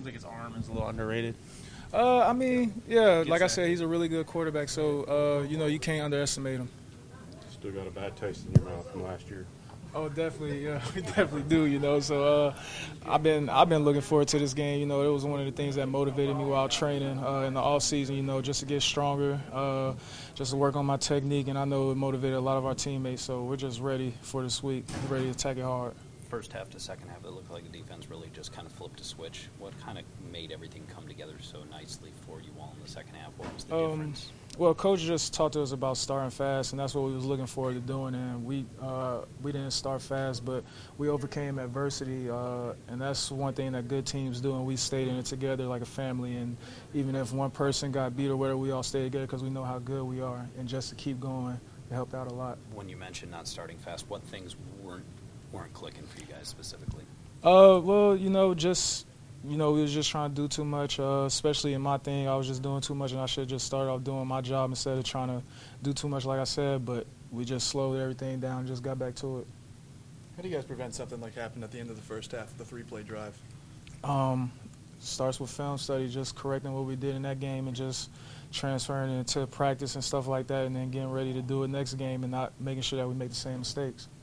like his arm is a little underrated. I mean, yeah, like I that. said, he's a really good quarterback. So, you can't underestimate him. Still got a bad taste in your mouth from last year. Oh, definitely, yeah, we definitely do. So I've been looking forward to this game. It was one of the things that motivated me while training in the off season. Just to get stronger, just to work on my technique, and I know it motivated a lot of our teammates. So we're just ready for this week, ready to attack it hard. First half to second half, it looked like the defense really just kind of flipped a switch. What kind of made everything come together so nicely for you all in the second half? What was the difference? Well, Coach just talked to us about starting fast, and that's what we was looking forward to doing. And we didn't start fast, but we overcame adversity, and that's one thing that good teams do. And we stayed in it together like a family. And even if one person got beat or whatever, we all stayed together because we know how good we are. And just to keep going, it helped out a lot. When you mentioned not starting fast, what things weren't clicking for you guys specifically? Well, we was just trying to do too much, especially in my thing. I was just doing too much, and I should have just started off doing my job instead of trying to do too much, like I said. But we just slowed everything down and just got back to it. How do you guys prevent something like happened at the end of the first half, the 3-play drive? Starts with film study, just correcting what we did in that game and just transferring it into practice and stuff like that, and then getting ready to do it next game and not making sure that we make the same mistakes.